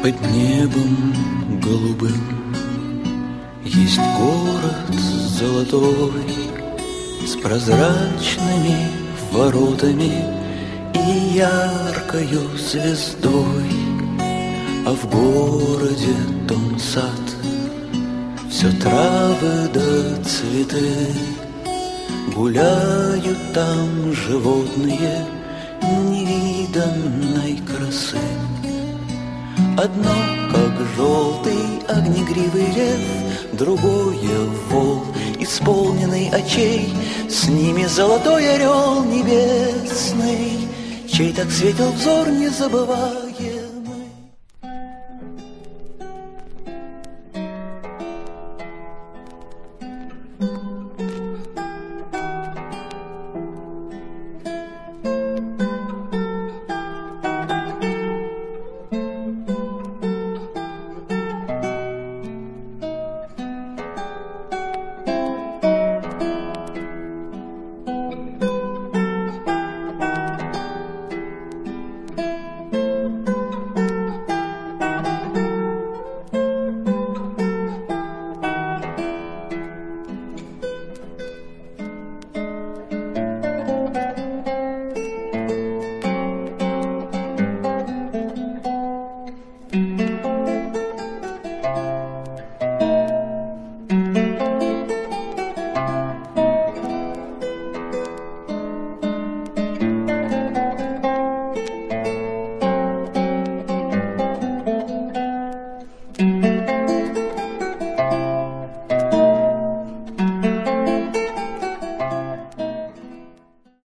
Под небом голубым есть город золотой с прозрачными воротами и яркою звездой. А в городе том сад, все травы да цветы, гуляют там животные невиданной красы. Одно, как желтый огнегривый лев, другое вол, исполненный очей, с ними золотой орел небесный, чей так светил взор не забывает